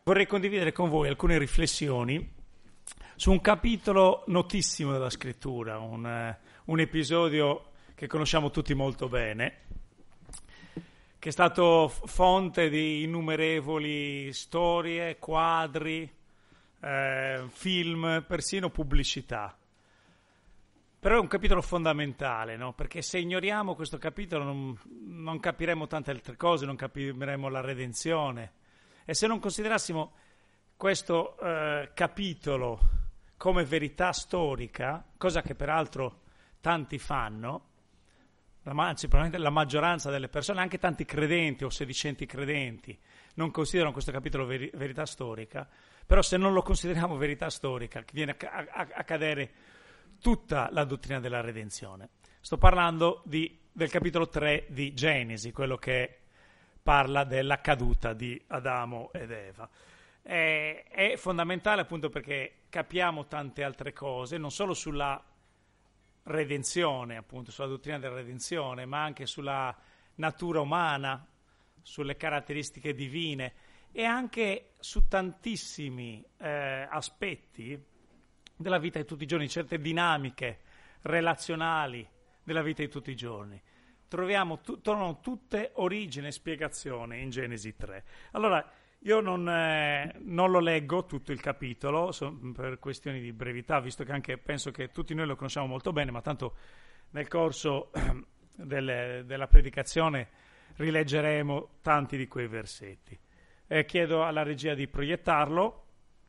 Vorrei condividere con voi alcune riflessioni su un capitolo notissimo della scrittura, un episodio che conosciamo tutti molto bene, che è stato fonte di innumerevoli storie, quadri, film, persino pubblicità. Però è un capitolo fondamentale, no? Perché se ignoriamo questo capitolo non capiremo tante altre cose, non capiremo la redenzione. E se non considerassimo questo capitolo come verità storica, cosa che peraltro tanti fanno, anzi probabilmente la maggioranza delle persone, anche tanti credenti o sedicenti credenti, non considerano questo capitolo verità storica, però se non lo consideriamo verità storica, viene a cadere tutta la dottrina della redenzione. Sto parlando del capitolo 3 di Genesi, quello che parla della caduta di Adamo ed Eva. È fondamentale appunto perché capiamo tante altre cose, non solo sulla redenzione, appunto sulla dottrina della redenzione, ma anche sulla natura umana, sulle caratteristiche divine e anche su tantissimi aspetti della vita di tutti i giorni, certe dinamiche relazionali della vita di tutti i giorni. Trovano tutte origine e spiegazione in Genesi 3. Allora, io non lo leggo tutto il capitolo per questioni di brevità, visto che anche penso che tutti noi lo conosciamo molto bene, ma tanto nel corso della predicazione rileggeremo tanti di quei versetti. Chiedo alla regia di proiettarlo.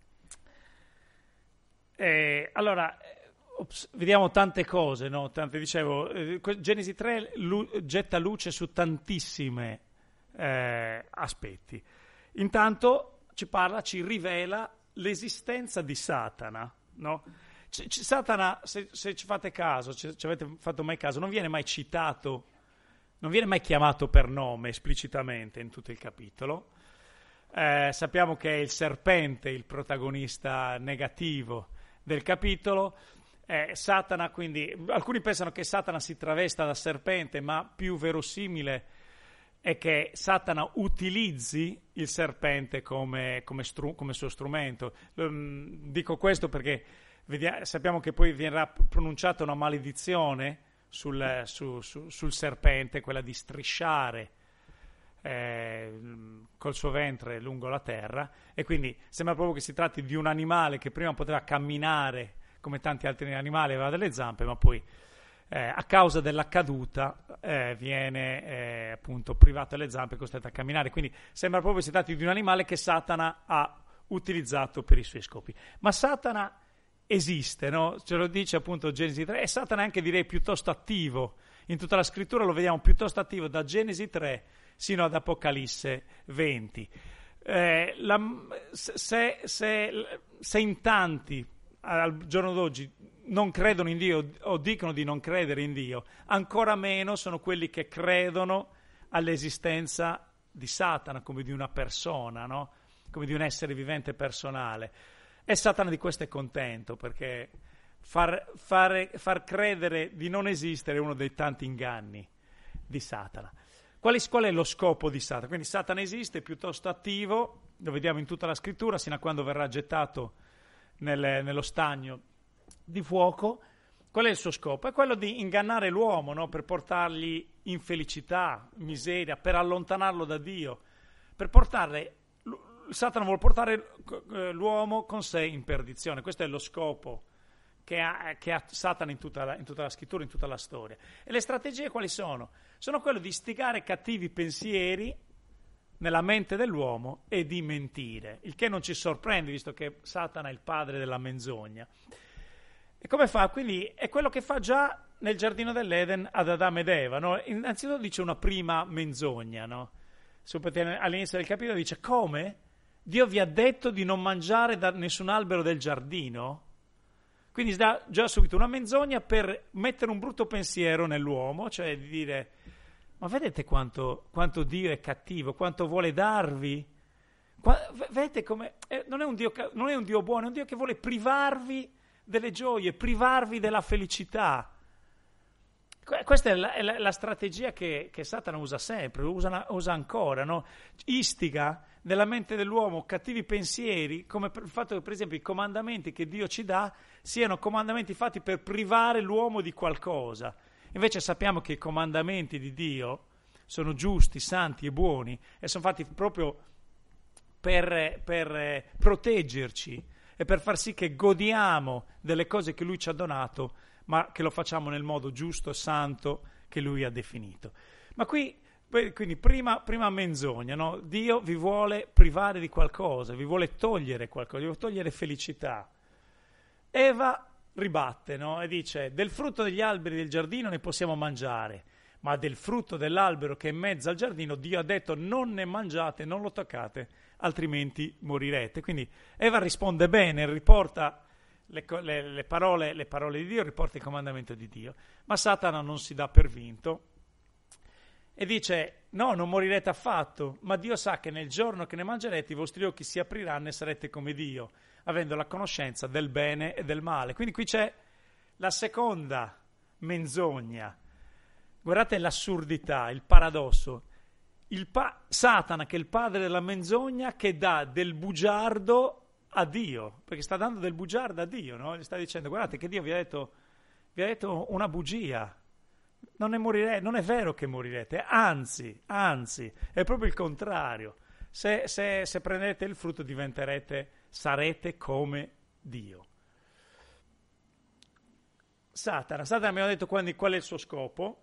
Allora, vediamo tante cose, no? Dicevo, Genesi 3 getta luce su tantissimi aspetti. Intanto ci rivela l'esistenza di Satana, no? Satana, se ci fate caso, ci avete fatto mai caso, non viene mai citato, non viene mai chiamato per nome esplicitamente in tutto il capitolo. Sappiamo che è il serpente il protagonista negativo del capitolo. Satana, quindi alcuni pensano che Satana si travesta da serpente, ma più verosimile è che Satana utilizzi il serpente come suo strumento. Dico questo perché sappiamo che poi verrà pronunciata una maledizione sul serpente, quella di strisciare col suo ventre lungo la terra, e quindi sembra proprio che si tratti di un animale che prima poteva camminare come tanti altri animali, aveva delle zampe, ma poi a causa della caduta viene appunto privato delle zampe e costretto a camminare. Quindi sembra proprio che si tratti di un animale che Satana ha utilizzato per i suoi scopi. Ma Satana esiste, no? Ce lo dice appunto Genesi 3, e Satana è anche, direi, piuttosto attivo. In tutta la scrittura lo vediamo piuttosto attivo da Genesi 3 sino ad Apocalisse 20. Se in tanti al giorno d'oggi non credono in Dio o dicono di non credere in Dio, ancora meno sono quelli che credono all'esistenza di Satana come di una persona, no? Come di un essere vivente personale. E Satana di questo è contento, perché far credere di non esistere è uno dei tanti inganni di Satana. Qual è lo scopo di Satana? Quindi Satana esiste, è piuttosto attivo, lo vediamo in tutta la scrittura, sino a quando verrà gettato nello stagno di fuoco. Qual è il suo scopo? È quello di ingannare l'uomo, no? Per portargli infelicità, miseria, per allontanarlo da Dio, Satana vuole portare l'uomo con sé in perdizione. Questo è lo scopo che ha Satana in tutta la scrittura, in tutta la storia. E le strategie quali sono? Sono quelle di istigare cattivi pensieri nella mente dell'uomo e di mentire, il che non ci sorprende, visto che Satana è il padre della menzogna. E come fa? Quindi è quello che fa già nel giardino dell'Eden ad Adamo ed Eva, no? Innanzitutto dice una prima menzogna, no? All'inizio del capitolo dice: come? Dio vi ha detto di non mangiare da nessun albero del giardino? Quindi dà già subito una menzogna per mettere un brutto pensiero nell'uomo, cioè di dire: ma vedete quanto Dio è cattivo, quanto vuole darvi? Vedete come non è un Dio buono, è un Dio che vuole privarvi delle gioie, privarvi della felicità. Questa è la strategia che Satana usa sempre, usa ancora, no? Istiga nella mente dell'uomo cattivi pensieri, come il fatto che, per esempio, i comandamenti che Dio ci dà siano comandamenti fatti per privare l'uomo di qualcosa. Invece sappiamo che i comandamenti di Dio sono giusti, santi e buoni e sono fatti proprio per proteggerci e per far sì che godiamo delle cose che Lui ci ha donato, ma che lo facciamo nel modo giusto e santo che Lui ha definito. Ma qui, quindi, prima menzogna, no? Dio vi vuole privare di qualcosa, vi vuole togliere qualcosa, vi vuole togliere felicità. Eva ribatte, no? E dice: del frutto degli alberi del giardino ne possiamo mangiare, ma del frutto dell'albero che è in mezzo al giardino Dio ha detto non ne mangiate, non lo toccate, altrimenti morirete. Quindi Eva risponde bene, riporta le parole di Dio, riporta il comandamento di Dio, ma Satana non si dà per vinto e dice: no, non morirete affatto, ma Dio sa che nel giorno che ne mangerete i vostri occhi si apriranno e sarete come Dio, avendo la conoscenza del bene e del male. Quindi qui c'è la seconda menzogna. Guardate l'assurdità, il paradosso. Satana, che è il padre della menzogna, che dà del bugiardo a Dio, perché sta dando del bugiardo a Dio, no? Gli sta dicendo: guardate che Dio vi ha detto una bugia, non è vero che morirete, anzi, è proprio il contrario. Se prendete il frutto sarete come Dio. Satana abbiamo detto qual è il suo scopo.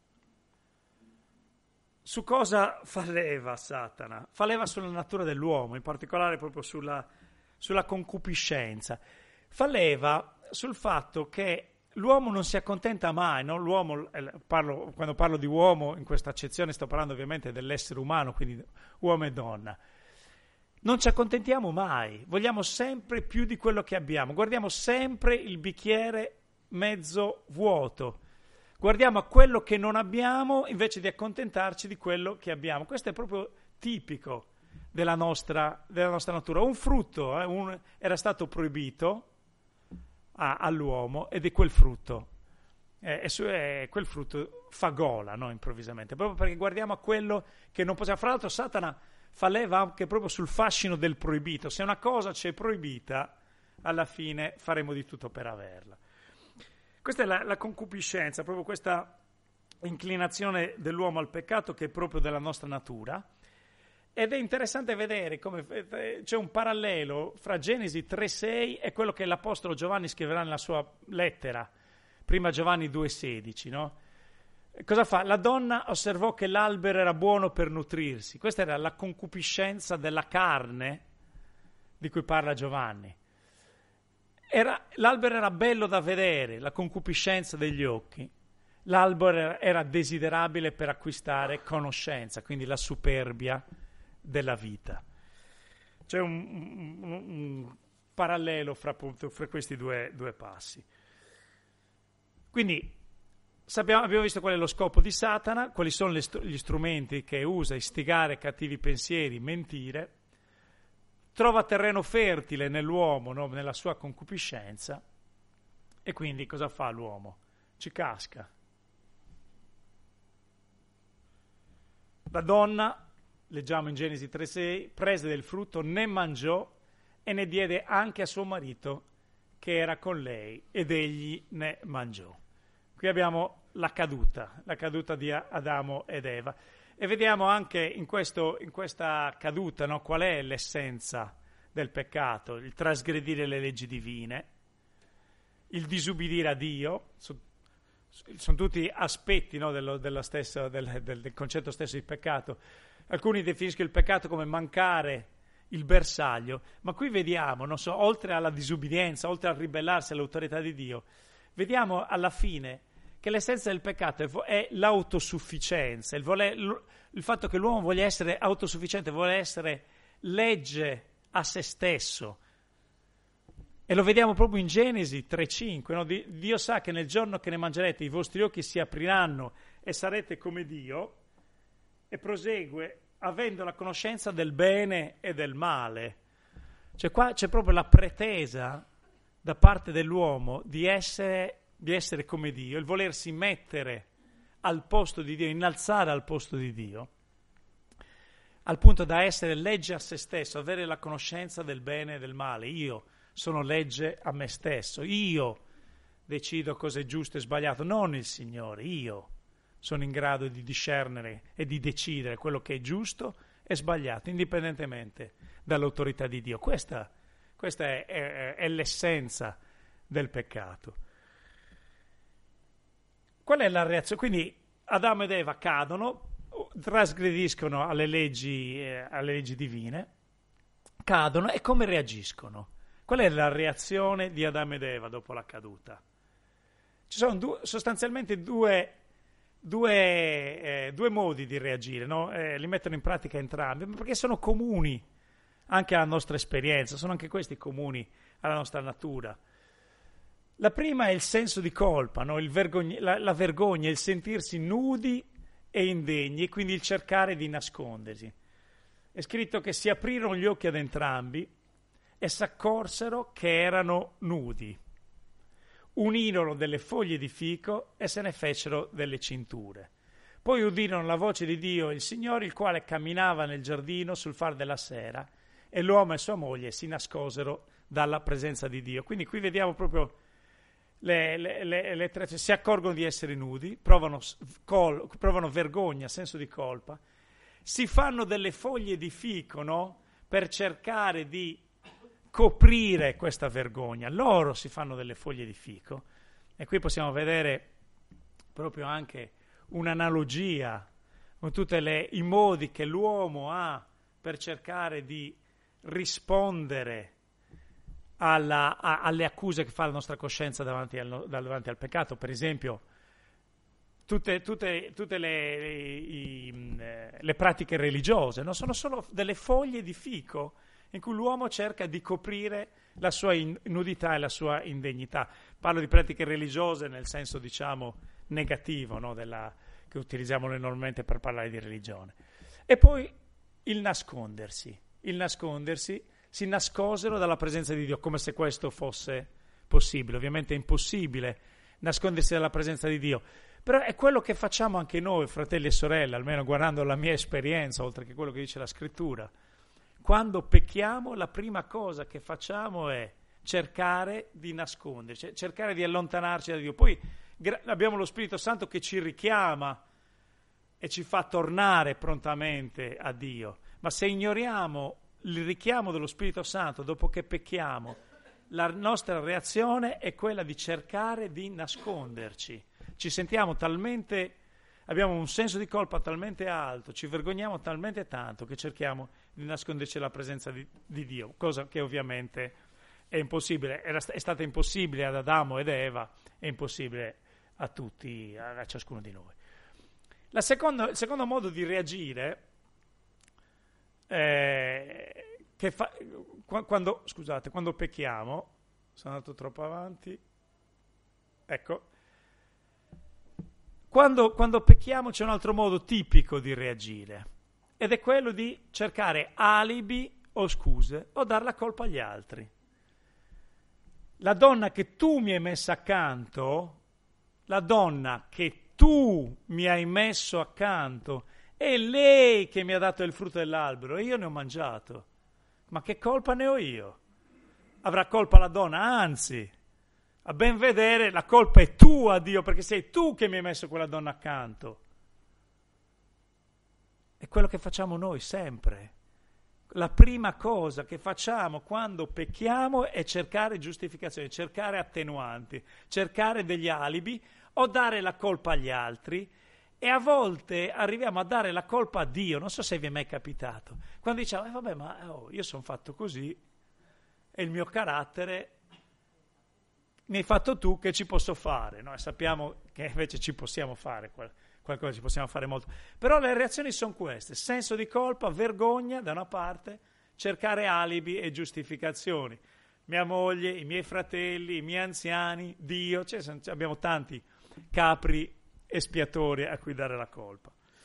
Su cosa falleva Satana? Falleva sulla natura dell'uomo, in particolare proprio sulla concupiscenza. Falleva sul fatto che l'uomo non si accontenta mai, no? L'uomo, quando parlo di uomo in questa accezione sto parlando ovviamente dell'essere umano, quindi uomo e donna. Non ci accontentiamo mai, vogliamo sempre più di quello che abbiamo, guardiamo sempre il bicchiere mezzo vuoto, guardiamo a quello che non abbiamo invece di accontentarci di quello che abbiamo. Questo è proprio tipico della nostra natura. Un frutto era stato proibito all'uomo ed è quel frutto. Quel frutto fa gola, no, improvvisamente, proprio perché guardiamo a quello che non possiamo. Fra l'altro Satana falleva anche proprio sul fascino del proibito. Se una cosa ci è proibita, alla fine faremo di tutto per averla. Questa è la concupiscenza, proprio questa inclinazione dell'uomo al peccato che è proprio della nostra natura. Ed è interessante vedere come c'è un parallelo fra Genesi 3,6 e quello che l'Apostolo Giovanni scriverà nella sua lettera, prima Giovanni 2,16, no? Cosa fa? La donna osservò che l'albero era buono per nutrirsi. Questa era la concupiscenza della carne di cui parla Giovanni. L'albero era bello da vedere, la concupiscenza degli occhi. L'albero era desiderabile per acquistare conoscenza, quindi la superbia della vita. C'è un parallelo fra questi due passi. Quindi abbiamo visto qual è lo scopo di Satana, quali sono gli strumenti che usa: istigare cattivi pensieri, mentire. Trova terreno fertile nell'uomo, no? Nella sua concupiscenza, e quindi cosa fa l'uomo? Ci casca. La donna, leggiamo in Genesi 3,6, prese del frutto, ne mangiò e ne diede anche a suo marito che era con lei, ed egli ne mangiò. Qui abbiamo la caduta di Adamo ed Eva. E vediamo anche in questa caduta, no, qual è l'essenza del peccato: il trasgredire le leggi divine, il disubbidire a Dio. Sono tutti aspetti, no, del concetto stesso di peccato. Alcuni definiscono il peccato come mancare il bersaglio, ma qui vediamo, oltre alla disubbidienza, oltre a ribellarsi all'autorità di Dio, vediamo alla fine che l'essenza del peccato è l'autosufficienza, il fatto che l'uomo voglia essere autosufficiente, vuole essere legge a se stesso. E lo vediamo proprio in Genesi 3,5, no? Dio sa che nel giorno che ne mangerete i vostri occhi si apriranno e sarete come Dio, e prosegue: avendo la conoscenza del bene e del male. Cioè qua c'è proprio la pretesa da parte dell'uomo di essere come Dio, il volersi mettere al posto di Dio, innalzare al posto di Dio, al punto da essere legge a se stesso, avere la conoscenza del bene e del male. Io sono legge a me stesso, io decido cosa è giusto e sbagliato, non il Signore. Io sono in grado di discernere e di decidere quello che è giusto e sbagliato, indipendentemente dall'autorità di Dio. Questa è l'essenza del peccato. Qual è la reazione? Quindi Adamo ed Eva cadono, trasgrediscono alle leggi divine, cadono, e come reagiscono? Qual è la reazione di Adamo ed Eva dopo la caduta? Ci sono sostanzialmente due modi di reagire, no? Li mettono in pratica entrambi, perché sono comuni anche alla nostra esperienza, sono anche questi comuni alla nostra natura. La prima è il senso di colpa, no? La vergogna, il sentirsi nudi e indegni, e quindi il cercare di nascondersi. È scritto che si aprirono gli occhi ad entrambi e s'accorsero che erano nudi. Unirono delle foglie di fico e se ne fecero delle cinture. Poi udirono la voce di Dio, il Signore, il quale camminava nel giardino sul far della sera, e l'uomo e sua moglie si nascosero dalla presenza di Dio. Quindi qui vediamo proprio le tre, si accorgono di essere nudi, provano vergogna, senso di colpa, si fanno delle foglie di fico, no? Per cercare di coprire questa vergogna. Loro si fanno delle foglie di fico, e qui possiamo vedere proprio anche un'analogia con tutti i modi che l'uomo ha per cercare di rispondere alle accuse che fa la nostra coscienza davanti al peccato. Per esempio, tutte le pratiche religiose, no? Sono solo delle foglie di fico in cui l'uomo cerca di coprire la sua nudità e la sua indegnità. Parlo di pratiche religiose nel senso, diciamo, negativo, no? Che utilizziamo noi normalmente per parlare di religione. E poi il nascondersi, si nascosero dalla presenza di Dio, come se questo fosse possibile. Ovviamente è impossibile nascondersi dalla presenza di Dio, però è quello che facciamo anche noi, fratelli e sorelle, almeno guardando la mia esperienza, oltre che quello che dice la Scrittura. Quando pecchiamo, la prima cosa che facciamo è cercare di nasconderci, cercare di allontanarci da Dio. Poi abbiamo lo Spirito Santo che ci richiama e ci fa tornare prontamente a Dio. Ma se ignoriamo il richiamo dello Spirito Santo dopo che pecchiamo, la nostra reazione è quella di cercare di nasconderci. Ci sentiamo talmente, abbiamo un senso di colpa talmente alto, ci vergogniamo talmente tanto che cerchiamo di nasconderci dalla presenza di Dio, cosa che ovviamente è impossibile. È stata impossibile ad Adamo ed Eva, è impossibile a tutti, a ciascuno di noi. Il secondo modo di reagire quando pecchiamo, sono andato troppo avanti, ecco, quando pecchiamo c'è un altro modo tipico di reagire, ed è quello di cercare alibi o scuse o dar la colpa agli altri. La donna che tu mi hai messa accanto, la donna che tu mi hai messo accanto, è lei che mi ha dato il frutto dell'albero e io ne ho mangiato. Ma che colpa ne ho io? Avrà colpa la donna? Anzi, a ben vedere la colpa è tua, Dio, perché sei tu che mi hai messo quella donna accanto. È quello che facciamo noi sempre. La prima cosa che facciamo quando pecchiamo è cercare giustificazioni, cercare attenuanti, cercare degli alibi o dare la colpa agli altri. E a volte arriviamo a dare la colpa a Dio. Non so se vi è mai capitato, quando diciamo vabbè, ma io sono fatto così, è il mio carattere, mi hai fatto tu, che ci posso fare, no? E sappiamo che invece ci possiamo fare qualcosa, ci possiamo fare molto. Però le reazioni sono queste: senso di colpa, vergogna da una parte, cercare alibi e giustificazioni. Mia moglie, i miei fratelli, i miei anziani, Dio, abbiamo tanti capri espiatori a cui dare la colpa.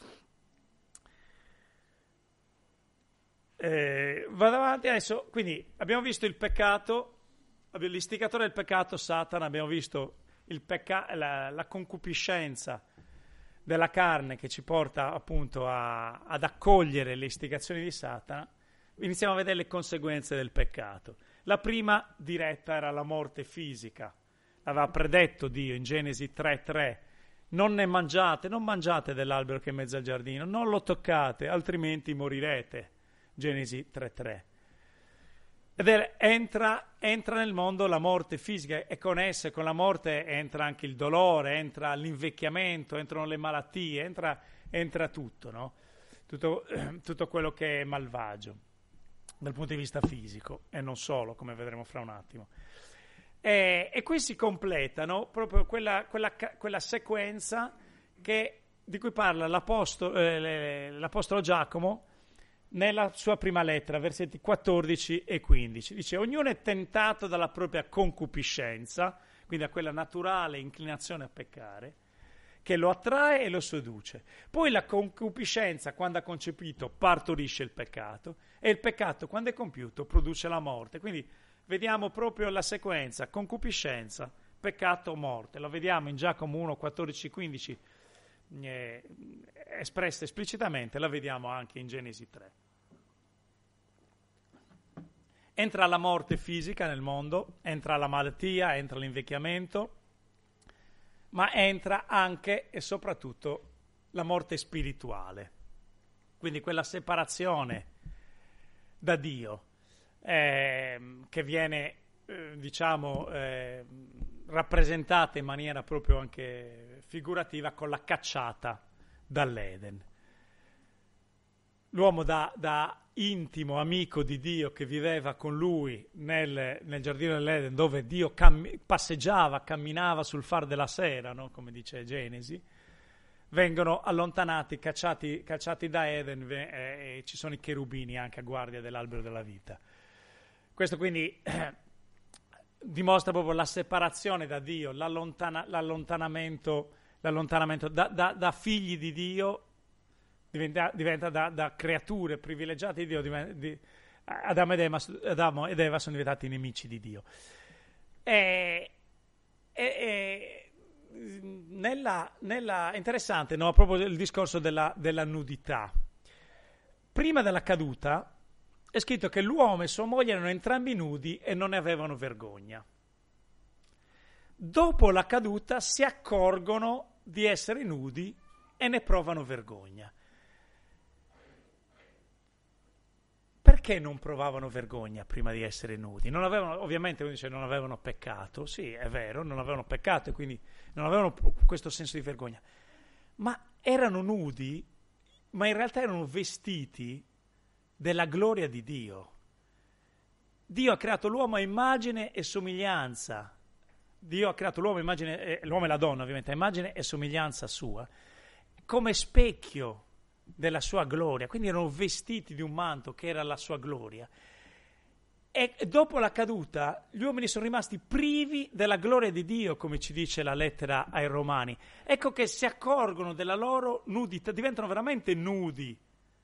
Vado avanti adesso. Quindi abbiamo visto il peccato, l'istigatore del peccato, Satana, abbiamo visto la concupiscenza della carne che ci porta appunto ad accogliere le istigazioni di Satana, iniziamo a vedere le conseguenze del peccato. La prima diretta era la morte fisica. Aveva predetto Dio in Genesi 3:3: non mangiate dell'albero che è in mezzo al giardino, non lo toccate, altrimenti morirete. Genesi 3:3. Ed entra nel mondo la morte fisica, e con essa, con la morte, entra anche il dolore, entra l'invecchiamento, entrano le malattie, entra tutto, no? Tutto quello che è malvagio dal punto di vista fisico, e non solo, come vedremo fra un attimo. E qui si completano proprio quella sequenza di cui parla l'Apostolo Giacomo nella sua prima lettera, versetti 14 e 15. Dice: ognuno è tentato dalla propria concupiscenza, quindi a quella naturale inclinazione a peccare, che lo attrae e lo seduce. Poi la concupiscenza, quando ha concepito, partorisce il peccato, e il peccato, quando è compiuto, produce la morte. Quindi vediamo proprio la sequenza: concupiscenza, peccato, morte. Lo vediamo in Giacomo 1, 14, 15, espressa esplicitamente, la vediamo anche in Genesi 3. Entra la morte fisica nel mondo, entra la malattia, entra l'invecchiamento, ma entra anche e soprattutto la morte spirituale, quindi quella separazione da Dio che viene rappresentata in maniera proprio anche figurativa con la cacciata dall'Eden. L'uomo da intimo amico di Dio, che viveva con lui nel giardino dell'Eden, dove Dio passeggiava, camminava sul far della sera, no? Come dice Genesi, vengono allontanati, cacciati da Eden, e ci sono i cherubini anche a guardia dell'albero della vita. Questo quindi dimostra proprio la separazione da Dio, l'allontanamento da figli di Dio, diventa da creature privilegiate di Dio. Adamo ed Eva sono diventati nemici di Dio. Interessante, no? Proprio il discorso della nudità. Prima della caduta è scritto che l'uomo e sua moglie erano entrambi nudi e non ne avevano vergogna. Dopo la caduta si accorgono di essere nudi e ne provano vergogna. Perché non provavano vergogna prima di essere nudi? Ovviamente uno dice non avevano peccato, sì, è vero, non avevano peccato e quindi non avevano questo senso di vergogna, ma erano nudi, ma in realtà erano vestiti della gloria di Dio. Dio ha creato l'uomo a immagine e somiglianza. Dio ha creato l'uomo e la donna ovviamente a immagine e somiglianza sua, come specchio della sua gloria, quindi erano vestiti di un manto che era la sua gloria. E dopo la caduta gli uomini sono rimasti privi della gloria di Dio, come ci dice la lettera ai Romani. Ecco che si accorgono della loro nudità, diventano veramente nudi.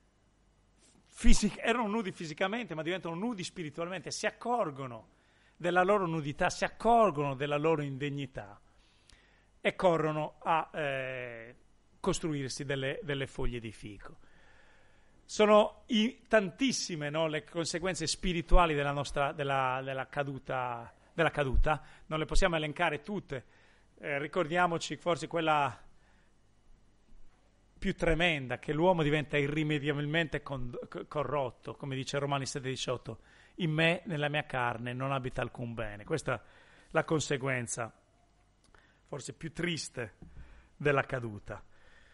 Erano nudi fisicamente, ma diventano nudi spiritualmente, si accorgono della loro nudità, si accorgono della loro indegnità e corrono a costruirsi delle foglie di fico. Sono tantissime, no, le conseguenze spirituali della caduta, non le possiamo elencare tutte. Ricordiamoci forse quella più tremenda, che l'uomo diventa irrimediabilmente corrotto, come dice Romani 7,18: in me, nella mia carne, non abita alcun bene. Questa è la conseguenza forse più triste della caduta.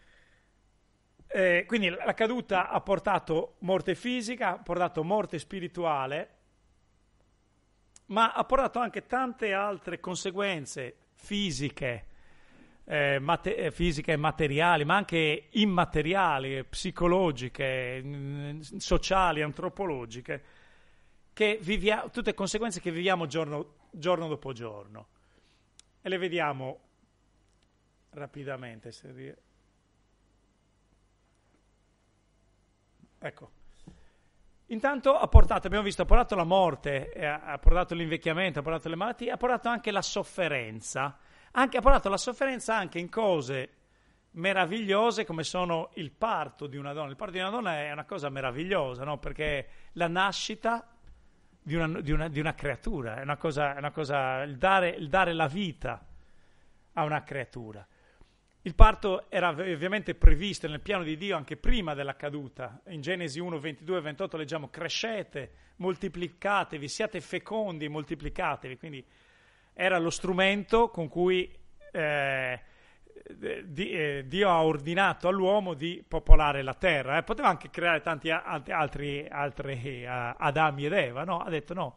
Quindi la caduta ha portato morte fisica, ha portato morte spirituale, ma ha portato anche tante altre conseguenze fisiche e materiali, ma anche immateriali, psicologiche, sociali, antropologiche, tutte conseguenze che viviamo giorno dopo giorno. E le vediamo rapidamente. Ecco, intanto ha portato la morte, ha portato l'invecchiamento, ha portato le malattie, ha portato anche la sofferenza, ha portato la sofferenza anche in cose meravigliose come sono il parto di una donna. Il parto di una donna è una cosa meravigliosa, no? Perché è la nascita di una creatura, è una cosa il dare la vita a una creatura. Il parto era ovviamente previsto nel piano di Dio anche prima della caduta. In Genesi 1, 22 e 28 leggiamo: crescete, moltiplicatevi, siate fecondi e moltiplicatevi. Quindi era lo strumento con cui Dio ha ordinato all'uomo di popolare la terra. Poteva anche creare tanti altri Adami ed Eva, no? Ha detto no,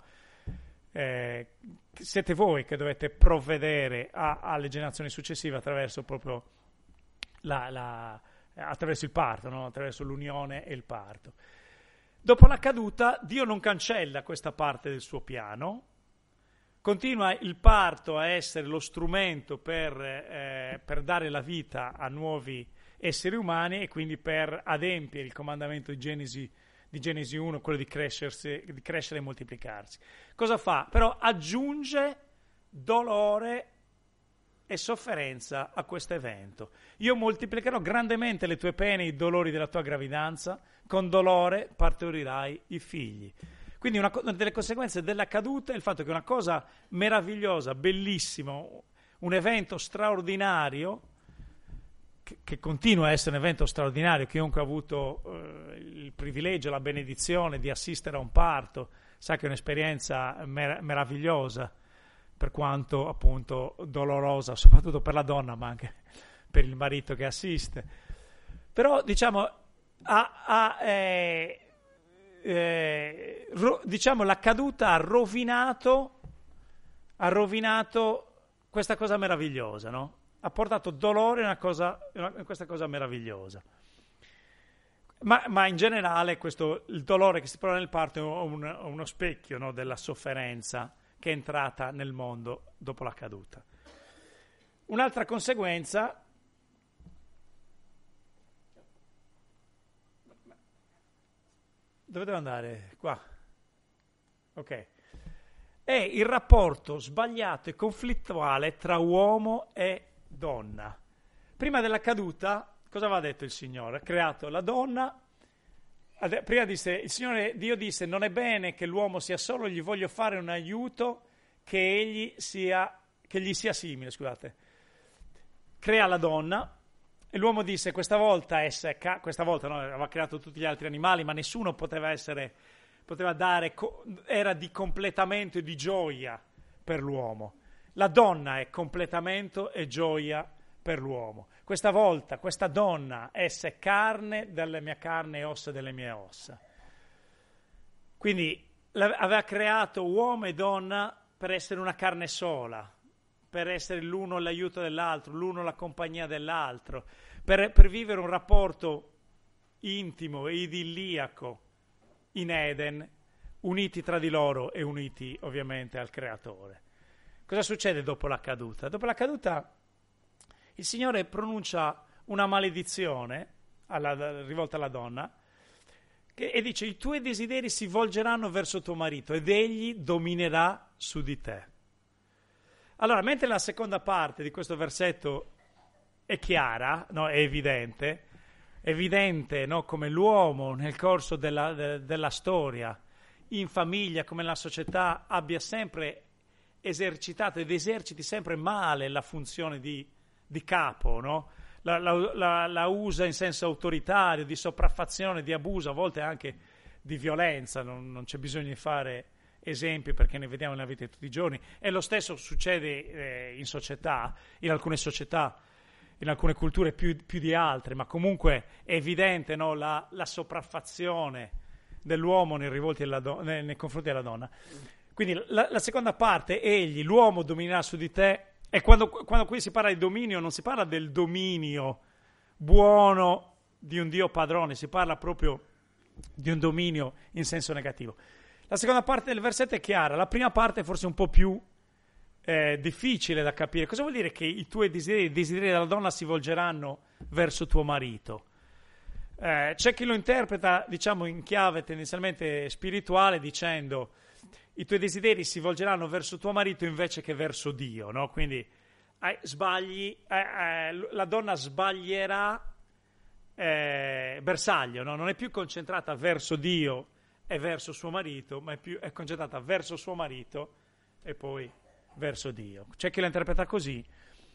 siete voi che dovete provvedere alle generazioni successive attraverso proprio attraverso il parto, no? Attraverso l'unione e il parto. Dopo la caduta Dio non cancella questa parte del suo piano. Continua il parto a essere lo strumento per dare la vita a nuovi esseri umani e quindi per adempiere il comandamento di Genesi 1, quello di crescere e moltiplicarsi. Cosa fa? Però aggiunge dolore e sofferenza a questo evento. Io moltiplicherò grandemente le tue pene e i dolori della tua gravidanza, con dolore partorirai i figli. Quindi una delle conseguenze della caduta è il fatto che una cosa meravigliosa, bellissima, un evento straordinario, che continua a essere un evento straordinario, chiunque ha avuto il privilegio, la benedizione di assistere a un parto, sa che è un'esperienza meravigliosa, per quanto appunto dolorosa, soprattutto per la donna, ma anche per il marito che assiste. Però diciamo diciamo la caduta ha rovinato questa cosa meravigliosa, no? Ha portato dolore a questa cosa meravigliosa. Ma in generale il dolore che si prova nel parto è uno specchio, no, della sofferenza che è entrata nel mondo dopo la caduta. Un'altra conseguenza dove devo andare? Qua. Ok. È il rapporto sbagliato e conflittuale tra uomo e donna. Prima della caduta, cosa aveva detto il Signore? Ha creato la donna. Prima disse, Dio disse: non è bene che l'uomo sia solo, gli voglio fare un aiuto che gli sia simile, scusate. Crea la donna. E l'uomo disse: questa volta no, aveva creato tutti gli altri animali, ma nessuno poteva dare, era di completamento e di gioia per l'uomo. La donna è completamento e gioia per l'uomo. Questa volta, questa donna esse carne della mia carne e ossa delle mie ossa. Quindi aveva creato uomo e donna per essere una carne sola, per essere l'uno l'aiuto dell'altro, l'uno la compagnia dell'altro, per vivere un rapporto intimo e idilliaco in Eden, uniti tra di loro e uniti ovviamente al Creatore. Cosa succede dopo la caduta? Dopo la caduta il Signore pronuncia una maledizione rivolta alla donna e dice: i tuoi desideri si volgeranno verso tuo marito ed egli dominerà su di te. Allora, mentre la seconda parte di questo versetto è chiara, no, è evidente, no, come l'uomo nel corso della storia, in famiglia, come nella società, abbia sempre esercitato ed eserciti sempre male la funzione di capo, no? La usa in senso autoritario, di sopraffazione, di abuso, a volte anche di violenza. Non c'è bisogno di fare esempi perché ne vediamo nella vita di tutti i giorni, e lo stesso succede in società, in alcune società, in alcune culture più di altre, ma comunque è evidente, no, la sopraffazione dell'uomo nei confronti della donna. Quindi la seconda parte, l'uomo dominerà su di te, e quando qui si parla di dominio non si parla del dominio buono di un Dio padrone, si parla proprio di un dominio in senso negativo. La seconda parte del versetto è chiara, la prima parte è forse un po' più difficile da capire. Cosa vuol dire che i tuoi desideri, i desideri della donna si volgeranno verso tuo marito? C'è chi lo interpreta, diciamo, in chiave tendenzialmente spirituale, dicendo: i tuoi desideri si volgeranno verso tuo marito invece che verso Dio, no? Quindi sbagli, la donna sbaglierà bersaglio, no? Non è più concentrata verso Dio e verso suo marito, ma è concentrata verso suo marito e poi verso Dio. C'è chi la interpreta così.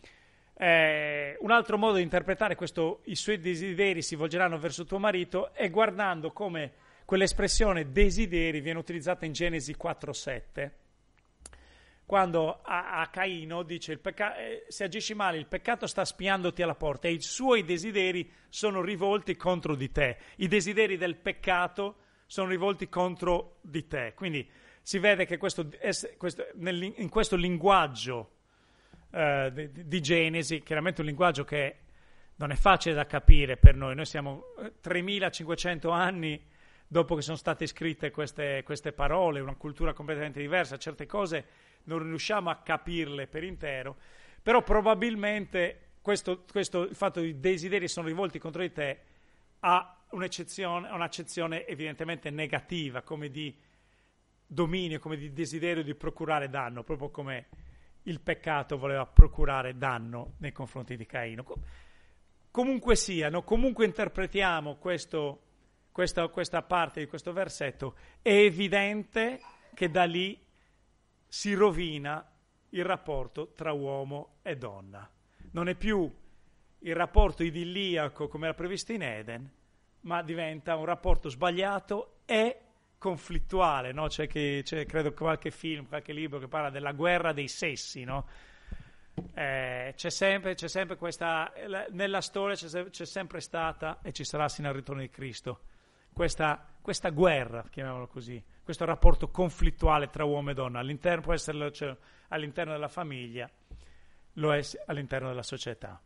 Un altro modo di interpretare questo, i suoi desideri si volgeranno verso tuo marito, è guardando come quell'espressione desideri viene utilizzata in Genesi 4:7, quando a Caino dice se agisci male il peccato sta spiandoti alla porta e i suoi desideri sono rivolti contro di te. I desideri del peccato sono rivolti contro di te. Quindi si vede che in questo linguaggio di Genesi, chiaramente un linguaggio che non è facile da capire per noi siamo 3500 anni dopo che sono state scritte queste parole, una cultura completamente diversa, certe cose non riusciamo a capirle per intero, però probabilmente il fatto che i desideri sono rivolti contro di te ha un'accezione evidentemente negativa, come di dominio, come di desiderio di procurare danno, proprio come il peccato voleva procurare danno nei confronti di Caino. Comunque sia, comunque interpretiamo questa parte di questo versetto, è evidente che da lì si rovina il rapporto tra uomo e donna. Non è più il rapporto idilliaco come era previsto in Eden, ma diventa un rapporto sbagliato e conflittuale, no? C'è credo qualche film, qualche libro che parla della guerra dei sessi, no? C'è sempre questa, nella storia c'è sempre stata e ci sarà sino al ritorno di Cristo questa guerra, chiamiamolo così, questo rapporto conflittuale tra uomo e donna, può essere all'interno della famiglia, lo è all'interno della società.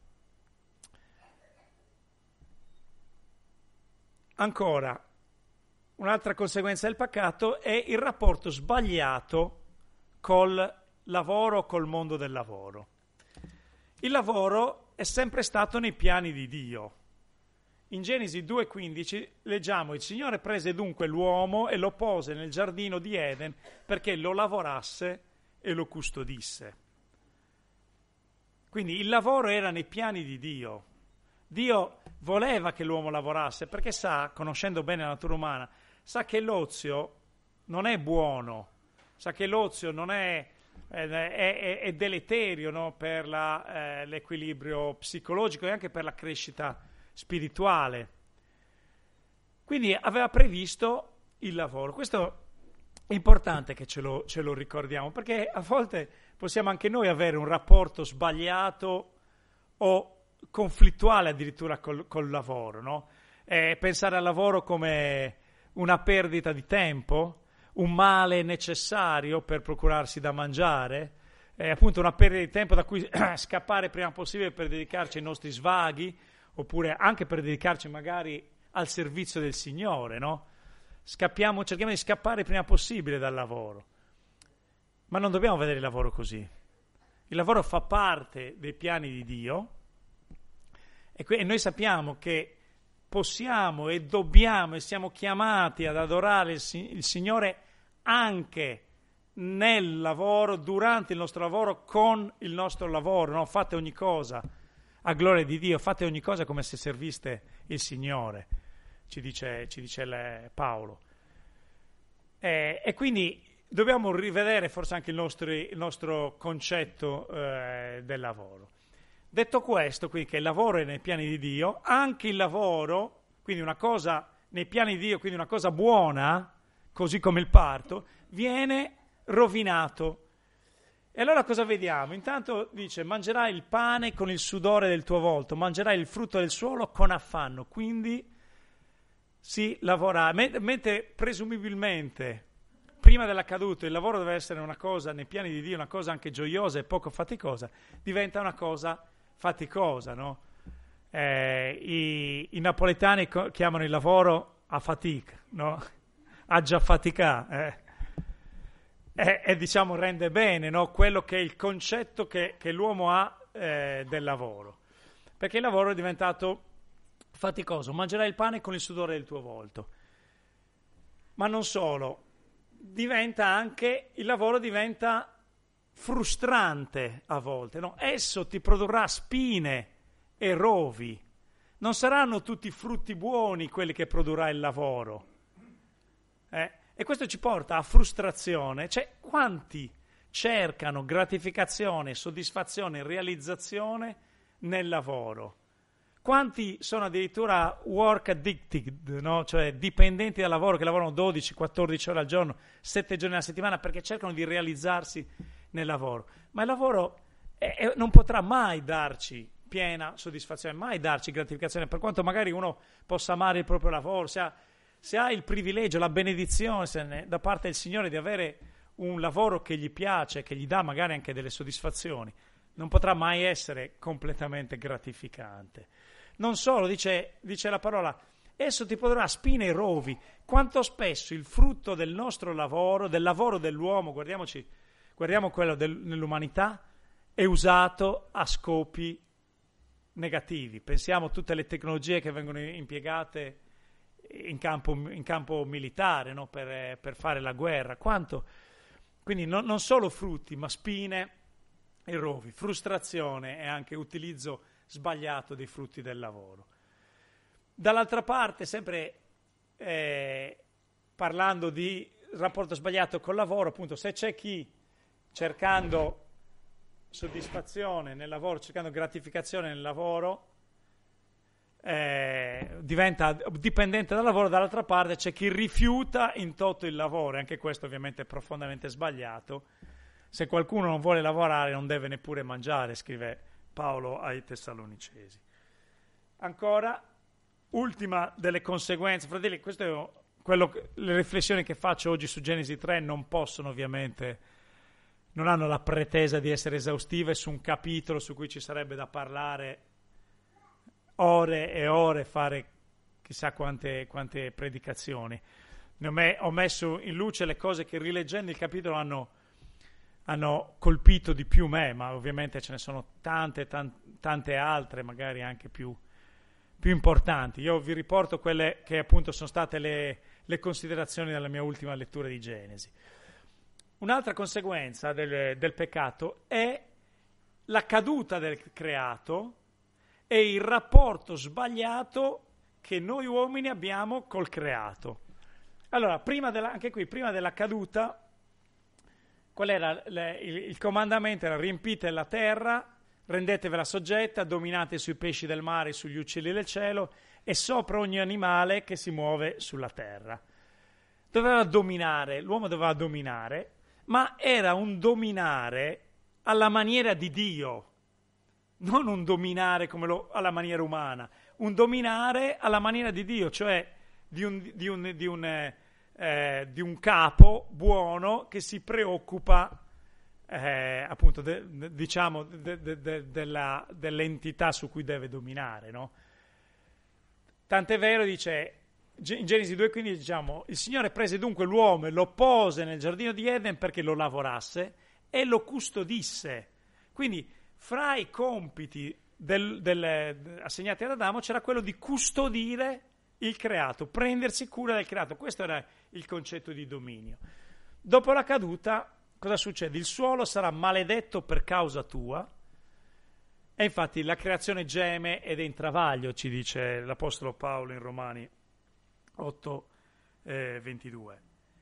Ancora, un'altra conseguenza del peccato è il rapporto sbagliato col lavoro, col mondo del lavoro. Il lavoro è sempre stato nei piani di Dio. In Genesi 2,15 leggiamo: il Signore prese dunque l'uomo e lo pose nel giardino di Eden perché lo lavorasse e lo custodisse. Quindi il lavoro era nei piani di Dio. Dio voleva che l'uomo lavorasse perché sa, conoscendo bene la natura umana, sa che l'ozio non è buono, sa che l'ozio non è deleterio, no? Per l'equilibrio psicologico e anche per la crescita spirituale. Quindi aveva previsto il lavoro. Questo è importante che ce lo ricordiamo, perché a volte possiamo anche noi avere un rapporto sbagliato o conflittuale addirittura col lavoro, no? Pensare al lavoro come una perdita di tempo, un male necessario per procurarsi da mangiare, appunto una perdita di tempo da cui scappare il prima possibile per dedicarci ai nostri svaghi, oppure anche per dedicarci magari al servizio del Signore, no? Cerchiamo di scappare il prima possibile dal lavoro, ma non dobbiamo vedere il lavoro così. Il lavoro fa parte dei piani di Dio e noi sappiamo che possiamo e dobbiamo e siamo chiamati ad adorare il Signore anche nel lavoro, durante il nostro lavoro, con il nostro lavoro, no? Fate ogni cosa a gloria di Dio, fate ogni cosa come se serviste il Signore, ci dice Paolo. E quindi dobbiamo rivedere forse anche il nostro concetto del lavoro. Detto questo, quindi che il lavoro è nei piani di Dio, anche il lavoro, quindi una cosa nei piani di Dio, quindi una cosa buona, così come il parto, viene rovinato. E allora cosa vediamo? Intanto dice: mangerai il pane con il sudore del tuo volto, mangerai il frutto del suolo con affanno. Quindi si lavora, mentre presumibilmente prima della caduta il lavoro deve essere una cosa nei piani di Dio, una cosa anche gioiosa e poco faticosa, diventa una cosa faticosa, no? I napoletani chiamano il lavoro a fatica, no? A già faticà, e diciamo rende bene, no? Quello che è il concetto che l'uomo ha del lavoro, perché il lavoro è diventato faticoso. Mangerai il pane con il sudore del tuo volto, ma non solo, il lavoro diventa frustrante a volte, no? Esso ti produrrà spine e rovi. Non saranno tutti frutti buoni quelli che produrrà il lavoro. E questo ci porta a frustrazione. Cioè, quanti cercano gratificazione, soddisfazione, realizzazione nel lavoro? Quanti sono addirittura work addicted, no? Cioè dipendenti dal lavoro, che lavorano 12-14 ore al giorno, 7 giorni alla settimana, perché cercano di realizzarsi nel lavoro. Ma il lavoro non potrà mai darci piena soddisfazione, mai darci gratificazione, per quanto magari uno possa amare il proprio lavoro, se ha il privilegio, la benedizione da parte del Signore di avere un lavoro che gli piace, che gli dà magari anche delle soddisfazioni, non potrà mai essere completamente gratificante. Non solo, dice la parola, esso ti produrrà spine e rovi. Quanto spesso il frutto del nostro lavoro, del lavoro dell'uomo, guardiamo quello nell'umanità, è usato a scopi negativi. Pensiamo a tutte le tecnologie che vengono impiegate in campo militare, no? per fare la guerra. Quindi non solo frutti, ma spine e rovi, frustrazione e anche utilizzo sbagliato dei frutti del lavoro. Dall'altra parte, sempre parlando di rapporto sbagliato col lavoro, appunto, se c'è chi cercando soddisfazione nel lavoro, cercando gratificazione nel lavoro, diventa dipendente dal lavoro, dall'altra parte c'è chi rifiuta in toto il lavoro, e anche questo ovviamente è profondamente sbagliato. Se qualcuno non vuole lavorare non deve neppure mangiare, scrive Paolo ai Tessalonicesi. Ancora, ultima delle conseguenze, fratelli, questo è le riflessioni che faccio oggi su Genesi 3 non possono ovviamente, non hanno la pretesa di essere esaustive su un capitolo su cui ci sarebbe da parlare ore e ore, fare chissà quante predicazioni. Ho messo in luce le cose che rileggendo il capitolo hanno colpito di più me, ma ovviamente ce ne sono tante altre, magari anche più importanti. Io vi riporto quelle che appunto sono state le considerazioni della mia ultima lettura di Genesi. Un'altra conseguenza del peccato è la caduta del creato e il rapporto sbagliato che noi uomini abbiamo col creato. Allora, prima della caduta, qual era il comandamento? Era: riempite la terra, rendetevela soggetta, dominate sui pesci del mare, sugli uccelli del cielo e sopra ogni animale che si muove sulla terra. L'uomo doveva dominare, ma era un dominare alla maniera di Dio, non un dominare alla maniera umana, un dominare alla maniera di Dio, cioè di un capo buono che si preoccupa appunto dell'entità su cui deve dominare, no? Tant'è vero, dice in Genesi 2,15, diciamo, il Signore prese dunque l'uomo e lo pose nel giardino di Eden perché lo lavorasse e lo custodisse. Quindi fra i compiti assegnati ad Adamo c'era quello di custodire il creato, prendersi cura del creato. Questo era il concetto di dominio. Dopo la caduta, cosa succede? Il suolo sarà maledetto per causa tua, e infatti la creazione geme ed è in travaglio, ci dice l'Apostolo Paolo in Romani 8:22.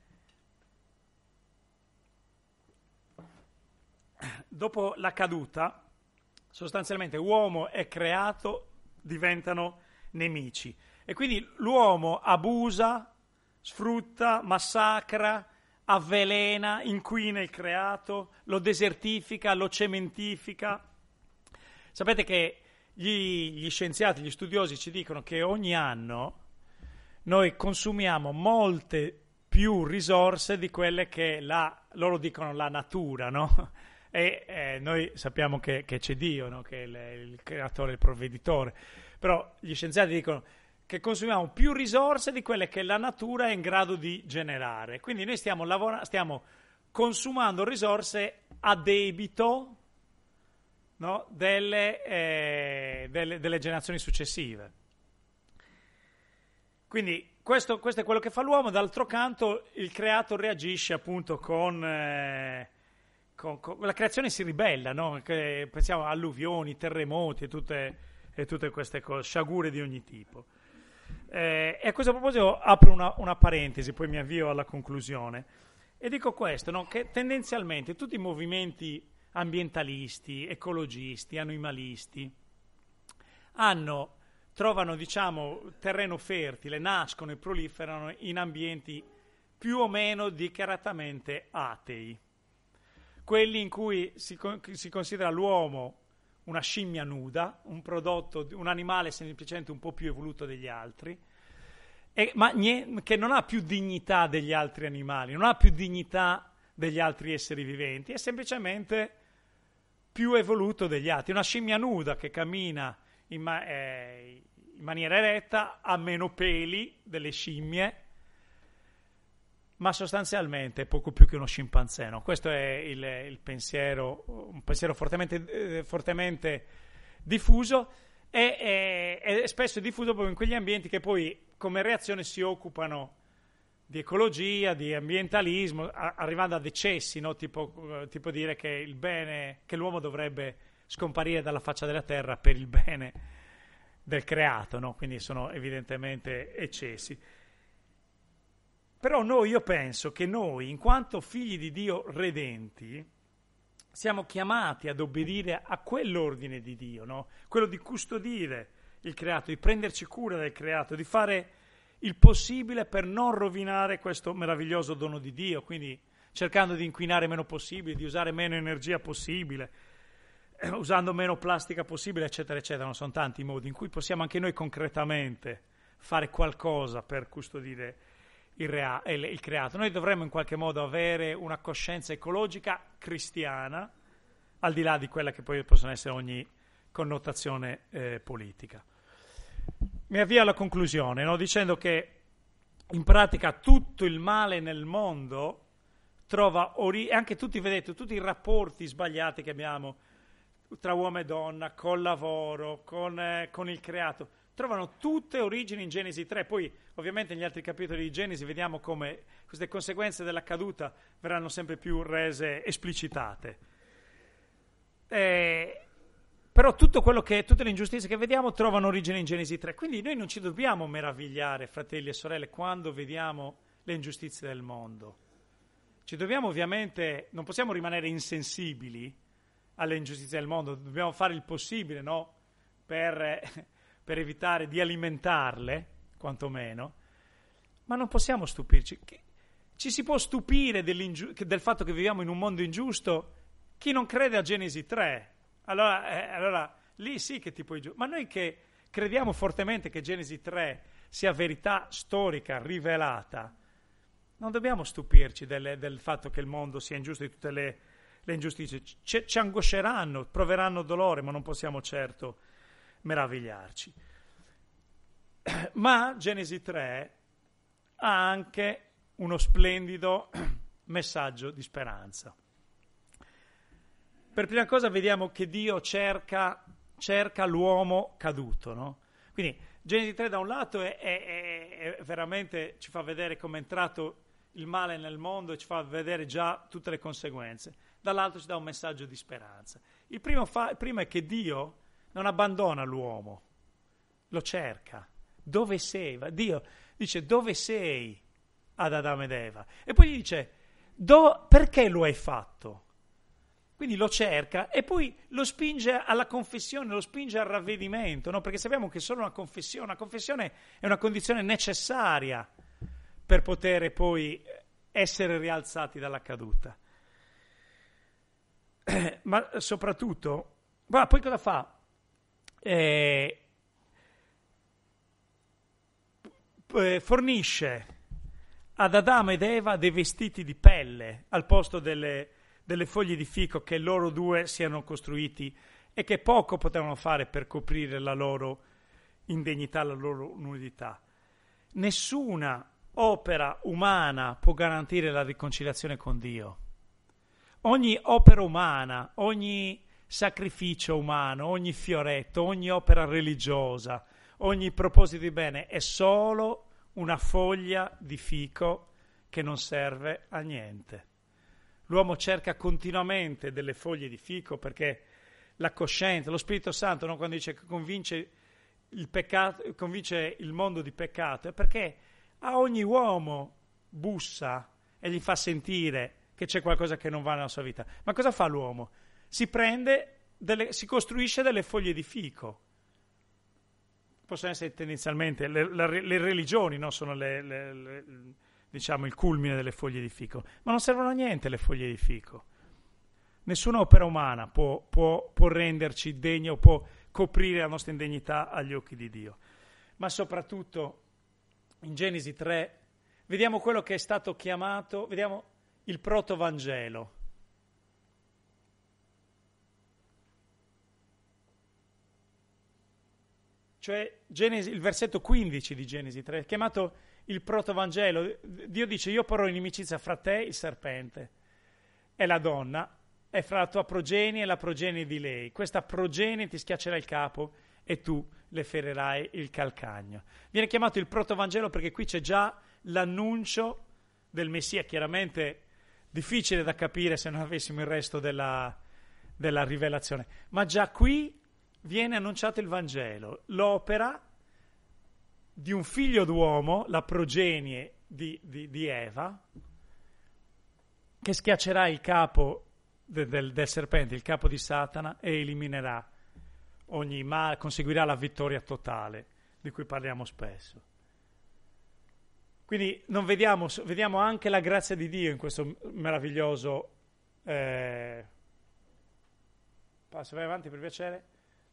Dopo la caduta, sostanzialmente uomo e creato diventano nemici. E quindi l'uomo abusa, sfrutta, massacra, avvelena, inquina il creato, lo desertifica, lo cementifica. Sapete che gli scienziati, gli studiosi ci dicono che ogni anno noi consumiamo molte più risorse di quelle che loro dicono la natura, no? E noi sappiamo che c'è Dio, no? Che è il creatore, il provveditore. Però gli scienziati dicono che consumiamo più risorse di quelle che la natura è in grado di generare. Quindi noi stiamo consumando risorse a debito, no? delle generazioni successive. Quindi questo è quello che fa l'uomo. D'altro canto il creato reagisce appunto con la creazione si ribella, no? Pensiamo a alluvioni, terremoti e tutte queste cose, sciagure di ogni tipo. E a questo proposito apro una parentesi, poi mi avvio alla conclusione. E dico questo, no? Che tendenzialmente tutti i movimenti ambientalisti, ecologisti, animalisti trovano, diciamo, terreno fertile, nascono e proliferano in ambienti più o meno dichiaratamente atei, quelli in cui si considera l'uomo una scimmia nuda, un prodotto, un animale semplicemente un po' più evoluto degli altri, che non ha più dignità degli altri animali, non ha più dignità degli altri esseri viventi, è semplicemente più evoluto degli altri. Una scimmia nuda che cammina in maniera eretta, ha meno peli delle scimmie, ma sostanzialmente è poco più che uno scimpanzé. No? Questo è il pensiero, un pensiero fortemente diffuso e spesso è diffuso proprio in quegli ambienti che poi come reazione si occupano di ecologia, di ambientalismo, arrivando ad eccessi, no? tipo dire che che l'uomo dovrebbe scomparire dalla faccia della terra per il bene del creato, no? Quindi sono evidentemente eccessi. Però io penso che noi, in quanto figli di Dio redenti, siamo chiamati ad obbedire a quell'ordine di Dio, no? Quello di custodire il creato, di prenderci cura del creato, di fare il possibile per non rovinare questo meraviglioso dono di Dio, quindi cercando di inquinare meno possibile, di usare meno energia possibile, usando meno plastica possibile, eccetera, eccetera. Non sono tanti i modi in cui possiamo anche noi concretamente fare qualcosa per custodire il creato. Noi dovremmo in qualche modo avere una coscienza ecologica cristiana, al di là di quella che poi possono essere ogni connotazione politica. Mi avvio alla conclusione, no? Dicendo che in pratica tutto il male nel mondo trova anche tutti i rapporti sbagliati che abbiamo tra uomo e donna, col lavoro, con il creato, trovano tutte origini in Genesi 3. Poi ovviamente negli altri capitoli di Genesi vediamo come queste conseguenze della caduta verranno sempre più rese esplicitate. Però tutte le ingiustizie che vediamo trovano origine in Genesi 3. Quindi noi non ci dobbiamo meravigliare, fratelli e sorelle, quando vediamo le ingiustizie del mondo. Ci dobbiamo ovviamente, non possiamo rimanere insensibili alle ingiustizie del mondo, dobbiamo fare il possibile, no? Per evitare di alimentarle, quantomeno, ma non possiamo stupirci. Ci si può stupire del fatto che viviamo in un mondo ingiusto chi non crede a Genesi 3. Allora lì sì che ti puoi ma noi che crediamo fortemente che Genesi 3 sia verità storica, rivelata, non dobbiamo stupirci del fatto che il mondo sia ingiusto, di tutte le ingiustizie. Ci angosceranno, proveranno dolore, ma non possiamo certo meravigliarci. Ma Genesi 3 ha anche uno splendido messaggio di speranza. Per prima cosa vediamo che Dio cerca l'uomo caduto, no? Quindi Genesi 3 da un lato è veramente ci fa vedere come è entrato il male nel mondo e ci fa vedere già tutte le conseguenze. Dall'altro ci dà un messaggio di speranza. Il primo è che Dio non abbandona l'uomo, lo cerca. Dove sei? Dio dice dove sei ad Adamo ed Eva? E poi gli dice perché lo hai fatto? Quindi lo cerca e poi lo spinge alla confessione, lo spinge al ravvedimento, no? Perché sappiamo che solo una confessione è una condizione necessaria per poter poi essere rialzati dalla caduta. Ma soprattutto, poi cosa fa? Fornisce ad Adamo ed Eva dei vestiti di pelle al posto delle foglie di fico che loro due si erano costruiti e che poco potevano fare per coprire la loro indegnità, la loro nudità. Nessuna opera umana può garantire la riconciliazione con Dio. Ogni opera umana, ogni sacrificio umano, ogni fioretto, ogni opera religiosa, ogni proposito di bene è solo una foglia di fico che non serve a niente. L'uomo cerca continuamente delle foglie di fico perché la coscienza, lo Spirito Santo, no, quando dice che convince il peccato, convince il mondo di peccato, è perché a ogni uomo bussa e gli fa sentire che c'è qualcosa che non va nella sua vita. Ma cosa fa l'uomo? Si si costruisce delle foglie di fico. Possono essere tendenzialmente le religioni, no? Sono diciamo il culmine delle foglie di fico, ma non servono a niente le foglie di fico. Nessuna opera umana può renderci degni o può coprire la nostra indegnità agli occhi di Dio. Ma soprattutto in Genesi 3 vediamo quello che è stato chiamato, vediamo il protovangelo. Cioè il versetto 15 di Genesi 3 è chiamato il protovangelo. Dio dice: io porrò inimicizia fra te, il serpente, e la donna, e fra la tua progenie e la progenie di lei. Questa progenie ti schiaccerà il capo e tu le ferirai il calcagno. Viene chiamato il protovangelo perché qui c'è già l'annuncio del Messia, chiaramente difficile da capire se non avessimo il resto della rivelazione, ma già qui viene annunciato il Vangelo, l'opera di un figlio d'uomo, la progenie di Eva, che schiaccerà il capo del serpente, il capo di Satana, e eliminerà ogni male, conseguirà la vittoria totale, di cui parliamo spesso. Quindi vediamo anche la grazia di Dio in questo meraviglioso... Passo, vai avanti per piacere.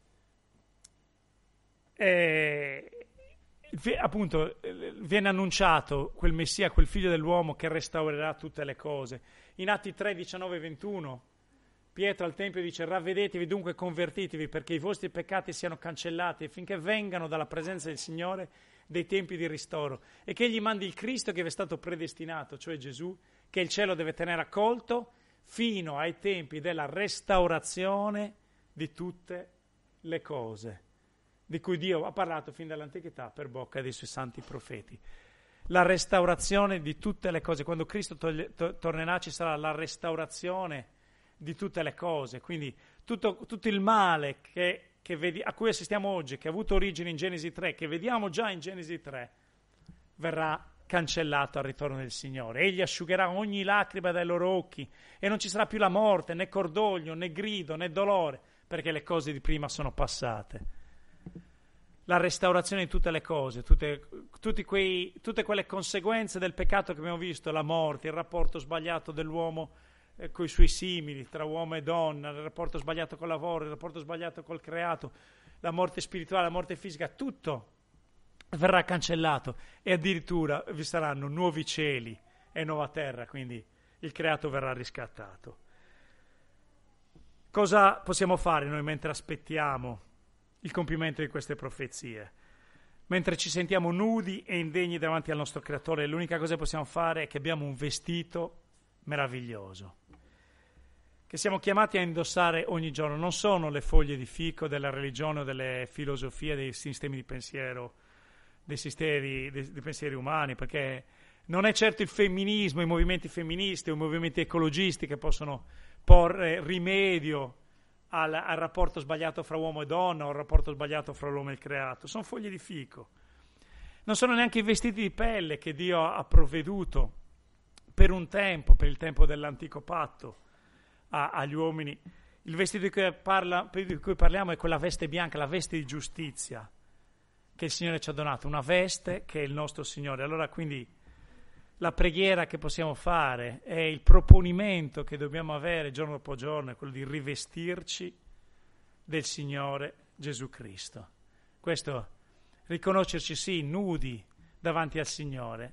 Appunto viene annunciato quel Messia, quel figlio dell'uomo che restaurerà tutte le cose. In Atti 3, 19 e 21 Pietro al Tempio dice: ravvedetevi dunque, convertitevi, perché i vostri peccati siano cancellati, affinché vengano dalla presenza del Signore dei tempi di ristoro, e che egli mandi il Cristo che vi è stato predestinato, cioè Gesù, che il cielo deve tenere accolto fino ai tempi della restaurazione di tutte le cose, di cui Dio ha parlato fin dall'antichità per bocca dei suoi santi profeti. La restaurazione di tutte le cose. Quando Cristo tornerà ci sarà la restaurazione di tutte le cose. Quindi tutto il male a cui assistiamo oggi, che ha avuto origine in Genesi 3, che vediamo già in Genesi 3, verrà cancellato al ritorno del Signore. Egli asciugherà ogni lacrima dai loro occhi e non ci sarà più la morte, né cordoglio, né grido, né dolore, perché le cose di prima sono passate. La restaurazione di tutte le cose, tutte quelle conseguenze del peccato che abbiamo visto, la morte, il rapporto sbagliato dell'uomo con i suoi simili, tra uomo e donna, il rapporto sbagliato col lavoro, il rapporto sbagliato col creato, la morte spirituale, la morte fisica, tutto verrà cancellato, e addirittura vi saranno nuovi cieli e nuova terra, quindi il creato verrà riscattato. Cosa possiamo fare noi mentre aspettiamo il compimento di queste profezie? Mentre ci sentiamo nudi e indegni davanti al nostro Creatore, l'unica cosa che possiamo fare è che abbiamo un vestito meraviglioso, che siamo chiamati a indossare ogni giorno. Non sono le foglie di fico della religione o delle filosofie, dei sistemi di pensiero, dei pensieri umani, perché non è certo il femminismo, i movimenti femministi o i movimenti ecologisti che possono porre rimedio al rapporto sbagliato fra uomo e donna o al rapporto sbagliato fra l'uomo e il creato. Sono foglie di fico. Non sono neanche i vestiti di pelle che Dio ha provveduto per un tempo, per il tempo dell'antico patto, agli uomini. Il vestito di cui parliamo è quella veste bianca, la veste di giustizia che il Signore ci ha donato, una veste che è il nostro Signore. Allora quindi la preghiera che possiamo fare è il proponimento che dobbiamo avere giorno dopo giorno, è quello di rivestirci del Signore Gesù Cristo. Questo, riconoscerci sì, nudi davanti al Signore,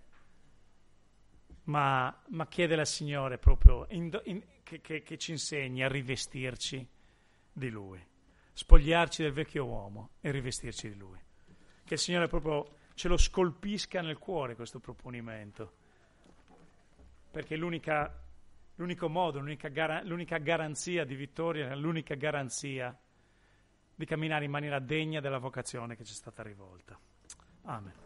ma chiedere al Signore proprio che ci insegni a rivestirci di Lui, spogliarci del vecchio uomo e rivestirci di Lui. Che il Signore proprio ce lo scolpisca nel cuore questo proponimento, perché l'unico modo, l'unica garanzia di vittoria, l'unica garanzia di camminare in maniera degna della vocazione che ci è stata rivolta. Amen.